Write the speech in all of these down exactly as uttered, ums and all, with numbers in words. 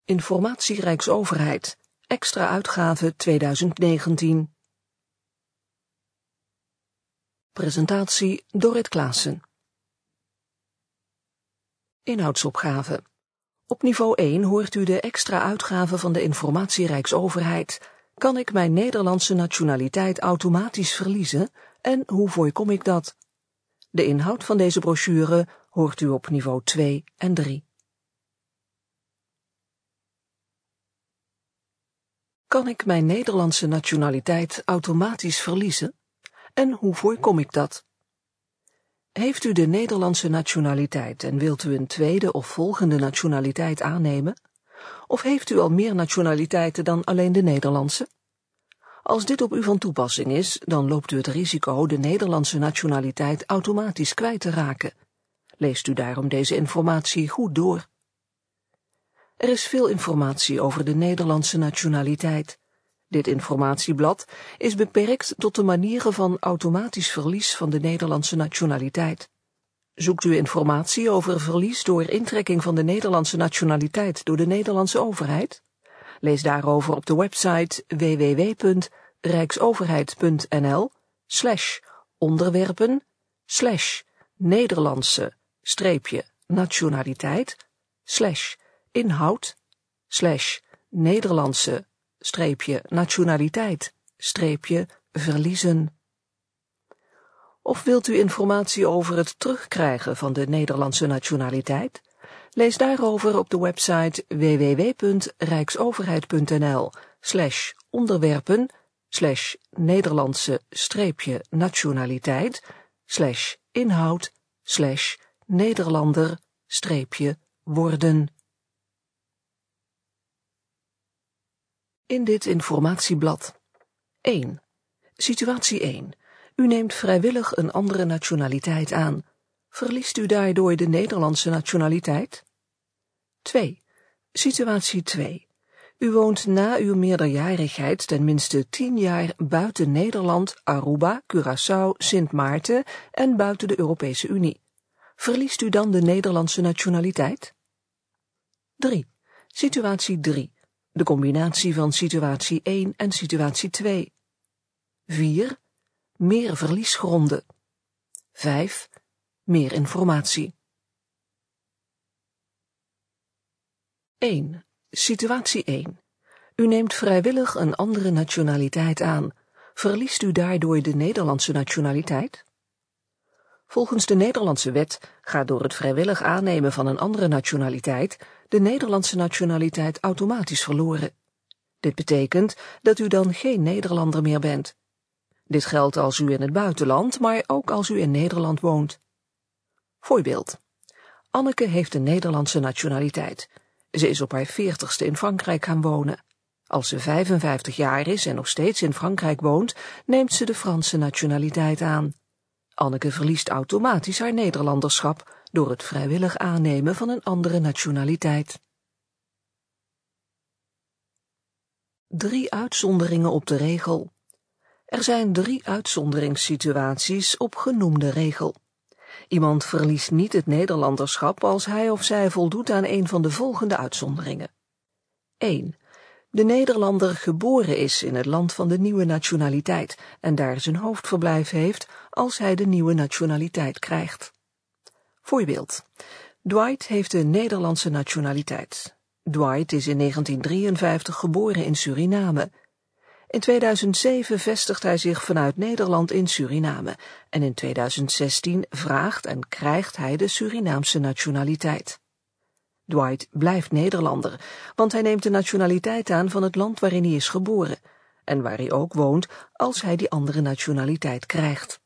Informatie Rijksoverheid, extra uitgave tweeduizend negentien. Presentatie Dorrit Klaassen. Inhoudsopgave. Op niveau één hoort u de extra uitgave van de Informatie Rijksoverheid. Kan ik mijn Nederlandse nationaliteit automatisch verliezen en hoe voorkom ik dat? De inhoud van deze brochure hoort u op niveau twee en drie. Kan ik mijn Nederlandse nationaliteit automatisch verliezen? En hoe voorkom ik dat? Heeft u de Nederlandse nationaliteit en wilt u een tweede of volgende nationaliteit aannemen? Of heeft u al meer nationaliteiten dan alleen de Nederlandse? Als dit op u van toepassing is, dan loopt u het risico de Nederlandse nationaliteit automatisch kwijt te raken. Leest u daarom deze informatie goed door. Er is veel informatie over de Nederlandse nationaliteit. Dit informatieblad is beperkt tot de manieren van automatisch verlies van de Nederlandse nationaliteit. Zoekt u informatie over verlies door intrekking van de Nederlandse nationaliteit door de Nederlandse overheid? Lees daarover op de website w w w punt rijksoverheid punt n l slash onderwerpen slash Nederlandse streepje nationaliteit slash inhoud slash Nederlandse streepje nationaliteit streepje verliezen. Of wilt u informatie over het terugkrijgen van de Nederlandse nationaliteit? Lees daarover op de website w w w punt rijksoverheid punt n l slash onderwerpen slash Nederlandse streepje nationaliteit slash inhoud slash Nederlander streepje worden. In dit informatieblad. één. Situatie één. U neemt vrijwillig een andere nationaliteit aan. Verliest u daardoor de Nederlandse nationaliteit? twee. Situatie twee. U woont na uw meerderjarigheid tenminste tien jaar buiten Nederland, Aruba, Curaçao, Sint Maarten en buiten de Europese Unie. Verliest u dan de Nederlandse nationaliteit? drie. Situatie drie. De combinatie van situatie één en situatie twee. vier. Meer verliesgronden. vijf. Meer informatie. één. Situatie één. U neemt vrijwillig een andere nationaliteit aan. Verliest u daardoor de Nederlandse nationaliteit? Volgens de Nederlandse wet gaat door het vrijwillig aannemen van een andere nationaliteit de Nederlandse nationaliteit automatisch verloren. Dit betekent dat u dan geen Nederlander meer bent. Dit geldt als u in het buitenland, maar ook als u in Nederland woont. Voorbeeld. Anneke heeft een Nederlandse nationaliteit. Ze is op haar veertigste in Frankrijk gaan wonen. Als ze vijfenvijftig jaar is en nog steeds in Frankrijk woont, neemt ze de Franse nationaliteit aan. Anneke verliest automatisch haar Nederlanderschap door het vrijwillig aannemen van een andere nationaliteit. Drie uitzonderingen op de regel. Er zijn drie uitzonderingssituaties op genoemde regel. Iemand verliest niet het Nederlanderschap als hij of zij voldoet aan een van de volgende uitzonderingen. één. De Nederlander geboren is in het land van de nieuwe nationaliteit en daar zijn hoofdverblijf heeft als hij de nieuwe nationaliteit krijgt. Voorbeeld. Dwight heeft de Nederlandse nationaliteit. Dwight is in negentien drieënvijftig geboren in Suriname. In tweeduizend zeven vestigt hij zich vanuit Nederland in Suriname en in tweeduizend zestien vraagt en krijgt hij de Surinaamse nationaliteit. Dwight blijft Nederlander, want hij neemt de nationaliteit aan van het land waarin hij is geboren en waar hij ook woont als hij die andere nationaliteit krijgt.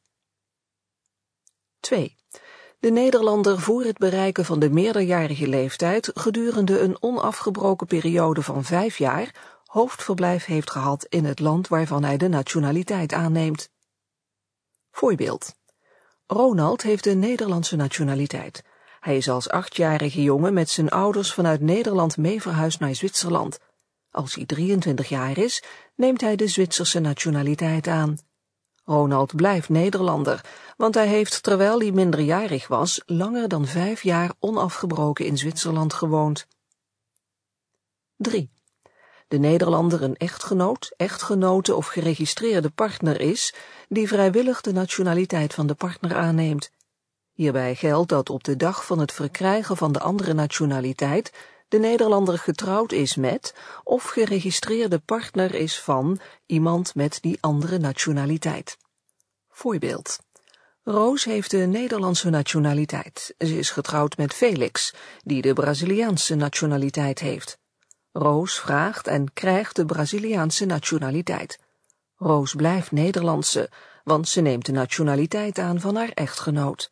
twee. De Nederlander voor het bereiken van de meerderjarige leeftijd gedurende een onafgebroken periode van vijf jaar hoofdverblijf heeft gehad in het land waarvan hij de nationaliteit aanneemt. Voorbeeld. Ronald heeft de Nederlandse nationaliteit. Hij is als achtjarige jongen met zijn ouders vanuit Nederland mee verhuisd naar Zwitserland. Als hij drieëntwintig jaar is, neemt hij de Zwitserse nationaliteit aan. Ronald blijft Nederlander, want hij heeft, terwijl hij minderjarig was, langer dan vijf jaar onafgebroken in Zwitserland gewoond. drie. De Nederlander een echtgenoot, echtgenote of geregistreerde partner is, die vrijwillig de nationaliteit van de partner aanneemt. Hierbij geldt dat op de dag van het verkrijgen van de andere nationaliteit de Nederlander getrouwd is met of geregistreerde partner is van iemand met die andere nationaliteit. Voorbeeld. Roos heeft de Nederlandse nationaliteit. Ze is getrouwd met Felix, die de Braziliaanse nationaliteit heeft. Roos vraagt en krijgt de Braziliaanse nationaliteit. Roos blijft Nederlandse, want ze neemt de nationaliteit aan van haar echtgenoot.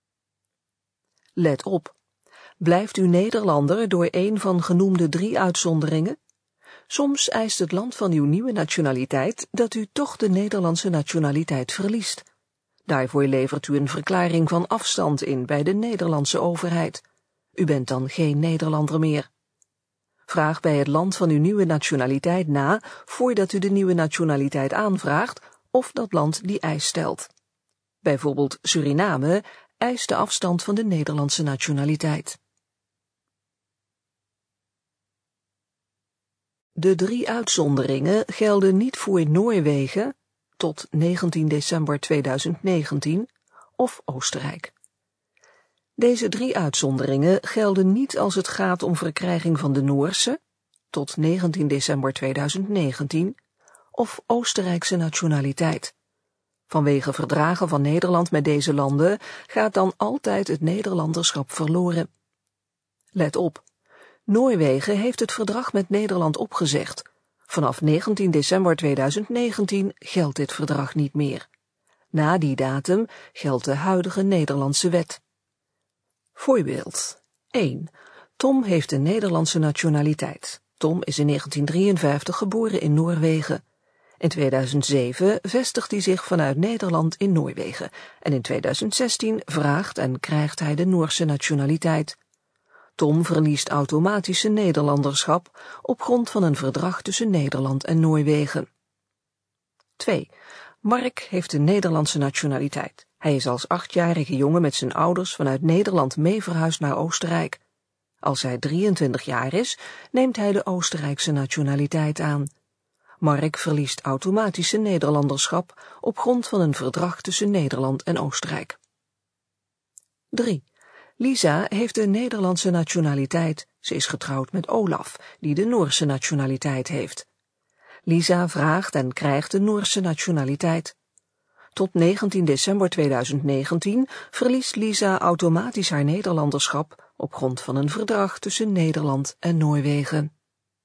Let op. Blijft u Nederlander door een van genoemde drie uitzonderingen? Soms eist het land van uw nieuwe nationaliteit dat u toch de Nederlandse nationaliteit verliest. Daarvoor levert u een verklaring van afstand in bij de Nederlandse overheid. U bent dan geen Nederlander meer. Vraag bij het land van uw nieuwe nationaliteit na, voordat u de nieuwe nationaliteit aanvraagt, of dat land die eis stelt. Bijvoorbeeld Suriname eist de afstand van de Nederlandse nationaliteit. De drie uitzonderingen gelden niet voor Noorwegen tot negentien december tweeduizend negentien of Oostenrijk. Deze drie uitzonderingen gelden niet als het gaat om verkrijging van de Noorse tot negentien december tweeduizend negentien of Oostenrijkse nationaliteit. Vanwege verdragen van Nederland met deze landen gaat dan altijd het Nederlanderschap verloren. Let op. Noorwegen heeft het verdrag met Nederland opgezegd. Vanaf negentien december tweeduizend negentien geldt dit verdrag niet meer. Na die datum geldt de huidige Nederlandse wet. Voorbeeld. één. Tom heeft de Nederlandse nationaliteit. Tom is in negentien drieënvijftig geboren in Noorwegen. In tweeduizend zeven vestigt hij zich vanuit Nederland in Noorwegen en in tweeduizend zestien vraagt en krijgt hij de Noorse nationaliteit. Tom verliest automatisch zijn Nederlanderschap op grond van een verdrag tussen Nederland en Noorwegen. twee. Mark heeft de Nederlandse nationaliteit. Hij is als achtjarige jongen met zijn ouders vanuit Nederland mee verhuisd naar Oostenrijk. Als hij drieëntwintig jaar is, neemt hij de Oostenrijkse nationaliteit aan. Mark verliest automatisch zijn Nederlanderschap op grond van een verdrag tussen Nederland en Oostenrijk. drie. Lisa heeft de Nederlandse nationaliteit. Ze is getrouwd met Olaf, die de Noorse nationaliteit heeft. Lisa vraagt en krijgt de Noorse nationaliteit. Tot negentien december tweeduizend negentien verliest Lisa automatisch haar Nederlanderschap op grond van een verdrag tussen Nederland en Noorwegen.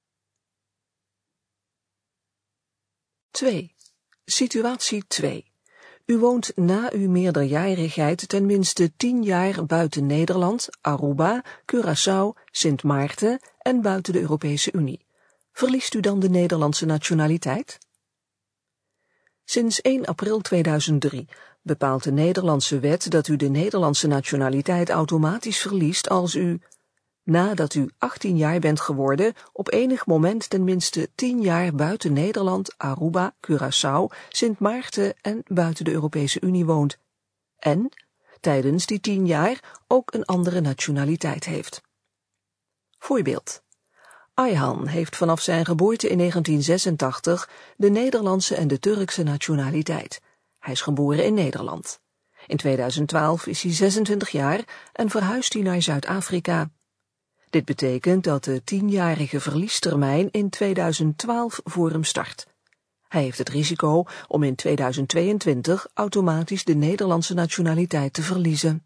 twee. Situatie twee. U woont na uw meerderjarigheid tenminste tien jaar buiten Nederland, Aruba, Curaçao, Sint Maarten en buiten de Europese Unie. Verliest u dan de Nederlandse nationaliteit? Sinds één april tweeduizend drie bepaalt de Nederlandse wet dat u de Nederlandse nationaliteit automatisch verliest als u, nadat u achttien jaar bent geworden, op enig moment tenminste tien jaar buiten Nederland, Aruba, Curaçao, Sint Maarten en buiten de Europese Unie woont, en tijdens die tien jaar ook een andere nationaliteit heeft. Voorbeeld. Ayhan heeft vanaf zijn geboorte in negentien zesentachtig de Nederlandse en de Turkse nationaliteit. Hij is geboren in Nederland. In tweeduizend twaalf is hij zesentwintig jaar en verhuist hij naar Zuid-Afrika. Dit betekent dat de tienjarige verliestermijn in tweeduizend twaalf voor hem start. Hij heeft het risico om in tweeduizend tweeëntwintig automatisch de Nederlandse nationaliteit te verliezen.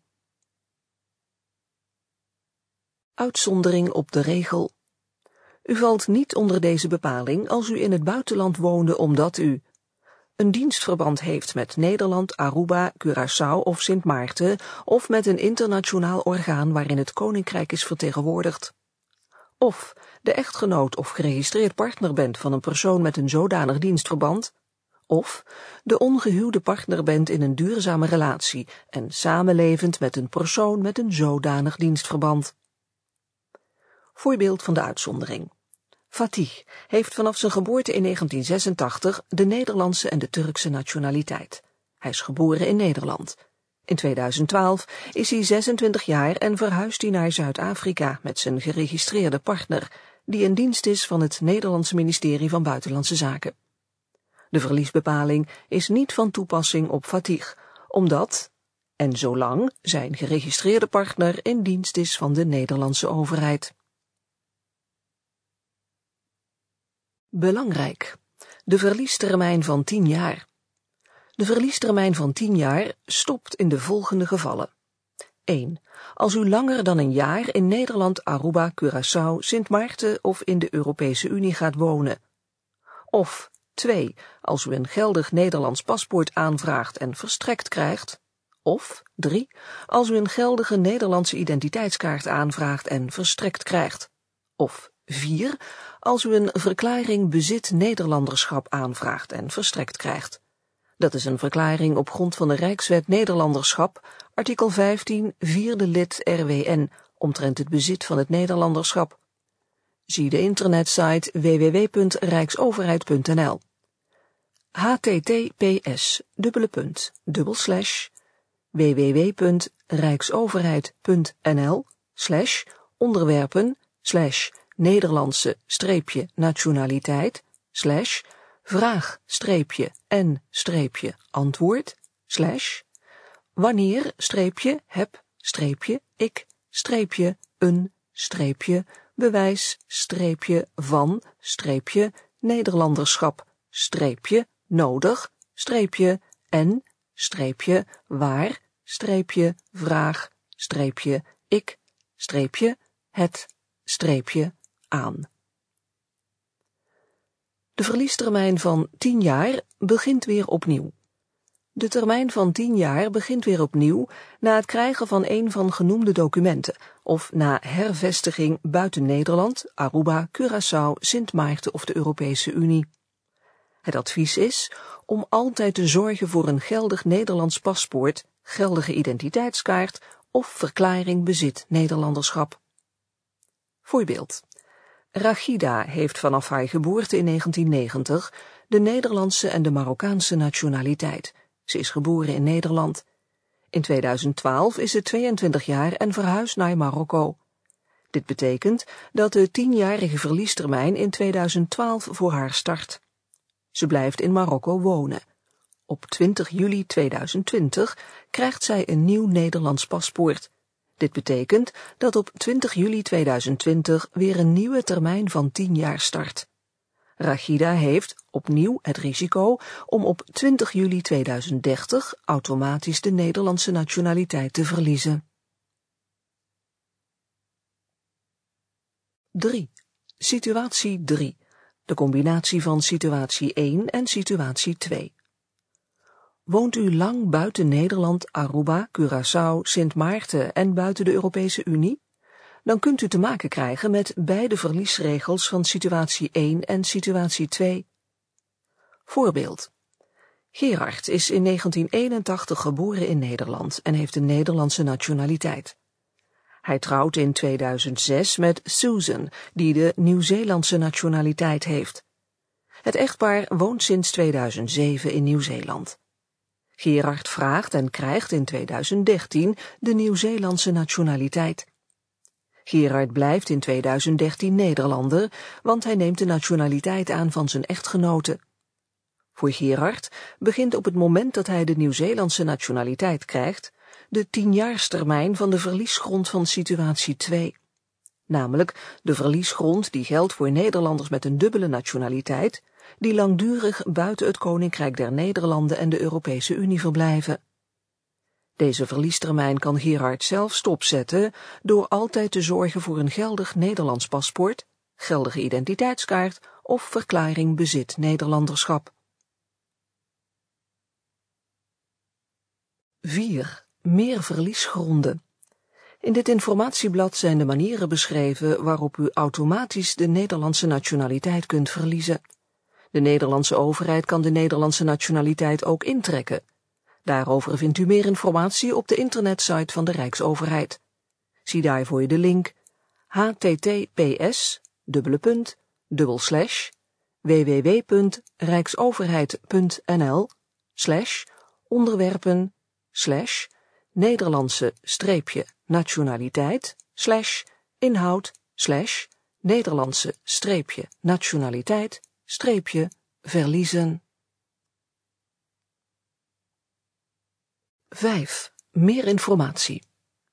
Uitzondering op de regel. U valt niet onder deze bepaling als u in het buitenland woonde omdat u een dienstverband heeft met Nederland, Aruba, Curaçao of Sint Maarten of met een internationaal orgaan waarin het Koninkrijk is vertegenwoordigd. Of de echtgenoot of geregistreerd partner bent van een persoon met een zodanig dienstverband. Of de ongehuwde partner bent in een duurzame relatie en samenlevend met een persoon met een zodanig dienstverband. Voorbeeld van de uitzondering. Fatih heeft vanaf zijn geboorte in negentien zesentachtig de Nederlandse en de Turkse nationaliteit. Hij is geboren in Nederland. In tweeduizend twaalf is hij zesentwintig jaar en verhuist hij naar Zuid-Afrika met zijn geregistreerde partner. die in dienst is van het Nederlandse ministerie van Buitenlandse Zaken. De verliesbepaling is niet van toepassing op Fatih, omdat en zolang zijn geregistreerde partner in dienst is van de Nederlandse overheid. Belangrijk. De verliestermijn van tien jaar. De verliestermijn van tien jaar stopt in de volgende gevallen. één. Als u langer dan een jaar in Nederland, Aruba, Curaçao, Sint Maarten of in de Europese Unie gaat wonen. Of twee. Als u een geldig Nederlands paspoort aanvraagt en verstrekt krijgt. Of drie. Als u een geldige Nederlandse identiteitskaart aanvraagt en verstrekt krijgt. Of vier. Als u een verklaring bezit Nederlanderschap aanvraagt en verstrekt krijgt. Dat is een verklaring op grond van de Rijkswet Nederlanderschap, artikel vijftien, vierde lid R W N, omtrent het bezit van het Nederlanderschap. Zie de internetsite w w w punt rijksoverheid punt n l. h t t p s dubbele punt dubbel slash w w w punt rijksoverheid punt n l slash onderwerpen slash Nederlandse streepje nationaliteit slash vraag streepje en streepje antwoord slash wanneer streepje heb streepje ik streepje een streepje bewijs streepje van streepje Nederlanderschap streepje nodig streepje en streepje waar streepje vraag streepje ik streepje het streepje aan. De verliestermijn van tien jaar begint weer opnieuw. De termijn van tien jaar begint weer opnieuw na het krijgen van een van genoemde documenten of na hervestiging buiten Nederland, Aruba, Curaçao, Sint Maarten of de Europese Unie. Het advies is om altijd te zorgen voor een geldig Nederlands paspoort, geldige identiteitskaart of verklaring bezit Nederlanderschap. Voorbeeld. Rachida heeft vanaf haar geboorte in negentien negentig de Nederlandse en de Marokkaanse nationaliteit. Ze is geboren in Nederland. In tweeduizend twaalf is ze tweeëntwintig jaar en verhuisd naar Marokko. Dit betekent dat de tienjarige verliestermijn in tweeduizend twaalf voor haar start. Ze blijft in Marokko wonen. Op twintig juli tweeduizend twintig krijgt zij een nieuw Nederlands paspoort. Dit betekent dat op twintig juli tweeduizend twintig weer een nieuwe termijn van tien jaar start. Rachida heeft opnieuw het risico om op twintig juli tweeduizend dertig automatisch de Nederlandse nationaliteit te verliezen. drie. Situatie drie. De combinatie van situatie één en situatie twee. Woont u lang buiten Nederland, Aruba, Curaçao, Sint Maarten en buiten de Europese Unie? Dan kunt u te maken krijgen met beide verliesregels van situatie één en situatie twee. Voorbeeld. Gerard is in negentien eenentachtig geboren in Nederland en heeft een Nederlandse nationaliteit. Hij trouwt in tweeduizend zes met Susan, die de Nieuw-Zeelandse nationaliteit heeft. Het echtpaar woont sinds tweeduizend zeven in Nieuw-Zeeland. Gerard vraagt en krijgt in tweeduizend dertien de Nieuw-Zeelandse nationaliteit. Gerard blijft in tweeduizend dertien Nederlander, want hij neemt de nationaliteit aan van zijn echtgenote. Voor Gerard begint op het moment dat hij de Nieuw-Zeelandse nationaliteit krijgt de tienjaarstermijn van de verliesgrond van situatie twee. Namelijk de verliesgrond die geldt voor Nederlanders met een dubbele nationaliteit, die langdurig buiten het Koninkrijk der Nederlanden en de Europese Unie verblijven. Deze verliestermijn kan Gerard zelf stopzetten door altijd te zorgen voor een geldig Nederlands paspoort, geldige identiteitskaart of verklaring bezit Nederlanderschap. vier. Meer verliesgronden. In dit informatieblad zijn de manieren beschreven waarop u automatisch de Nederlandse nationaliteit kunt verliezen. De Nederlandse overheid kan de Nederlandse nationaliteit ook intrekken. Daarover vindt u meer informatie op de internetsite van de Rijksoverheid. Zie daarvoor de link h t t p s dubbele punt dubbel slash w w w punt rijksoverheid punt n l slash onderwerpen slash Nederlandse streepje nationaliteit slash inhoud slash Nederlandse streepje nationaliteit streepje verliezen. vijf. Meer informatie.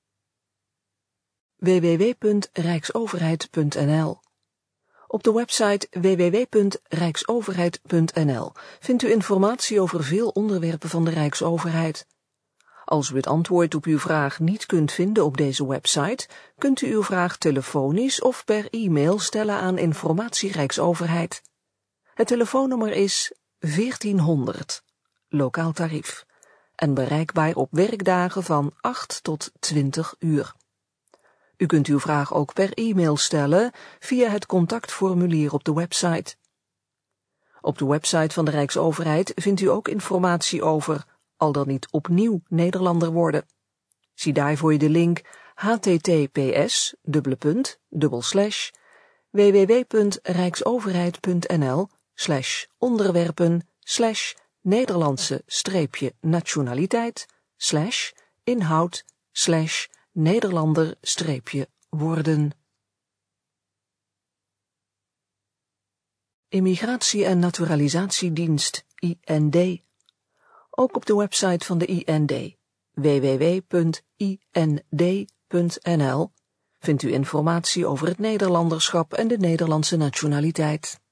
w w w punt rijksoverheid punt n l. Op de website w w w punt rijksoverheid punt n l vindt u informatie over veel onderwerpen van de Rijksoverheid. Als u het antwoord op uw vraag niet kunt vinden op deze website, kunt u uw vraag telefonisch of per e-mail stellen aan Informatie Rijksoverheid. Het telefoonnummer is veertienhonderd, lokaal tarief, en bereikbaar op werkdagen van acht tot twintig uur. U kunt uw vraag ook per e-mail stellen via het contactformulier op de website. Op de website van de Rijksoverheid vindt u ook informatie over al dan niet opnieuw Nederlander worden. Zie daarvoor de link https dubbele punt dubbel slash www punt rijksoverheid punt n l slash onderwerpen slash Nederlandse streepje nationaliteit slash inhoud slash Nederlander streepje worden. Immigratie- en Naturalisatiedienst I N D. Ook op de website van de I N D, w w w punt i n d punt n l, vindt u informatie over het Nederlanderschap en de Nederlandse nationaliteit.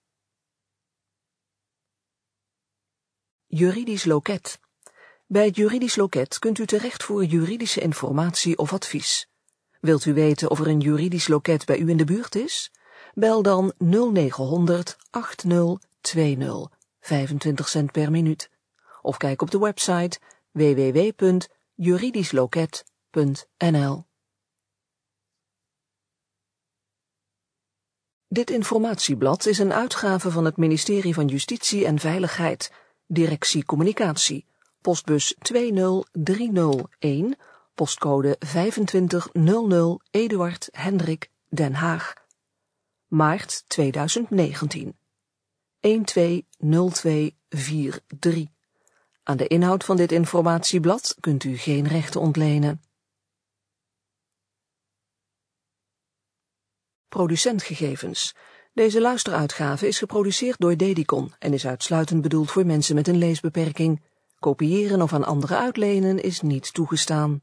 Juridisch loket. Bij het juridisch loket kunt u terecht voor juridische informatie of advies. Wilt u weten of er een juridisch loket bij u in de buurt is? Bel dan nul negenhonderd achtzig twintig, vijfentwintig cent per minuut. Of kijk op de website w w w punt juridischloket punt n l. Dit informatieblad is een uitgave van het ministerie van Justitie en Veiligheid, Directie Communicatie, postbus twee nul drie nul een, postcode vijfentwintig nul nul Eduard Hendrik, Den Haag. Maart tweeduizend negentien. een twee nul twee vier drie. Aan de inhoud van dit informatieblad kunt u geen rechten ontlenen. Producentgegevens. Deze luisteruitgave is geproduceerd door Dedicon en is uitsluitend bedoeld voor mensen met een leesbeperking. Kopiëren of aan anderen uitlenen is niet toegestaan.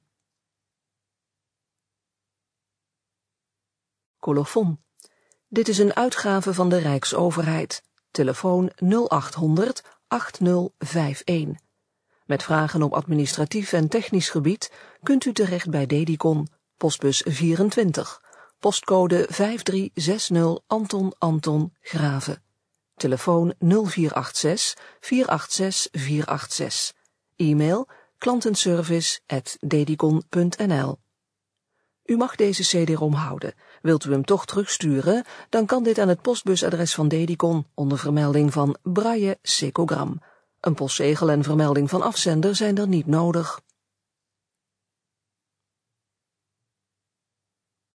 Colofon. Dit is een uitgave van de Rijksoverheid. Telefoon nul achthonderd achtzig vijfenvijftig. Met vragen op administratief en technisch gebied kunt u terecht bij Dedicon, postbus vierentwintig, postcode vijf drie zes nul Anton Anton Graven. Telefoon nul vier acht zes vier acht zes vier acht zes. E-mail klantenservice at dedicon punt n l. U mag deze C D-rom houden. Wilt u hem toch terugsturen, dan kan dit aan het postbusadres van Dedicon onder vermelding van Braille Secogram. Een postzegel en vermelding van afzender zijn er niet nodig.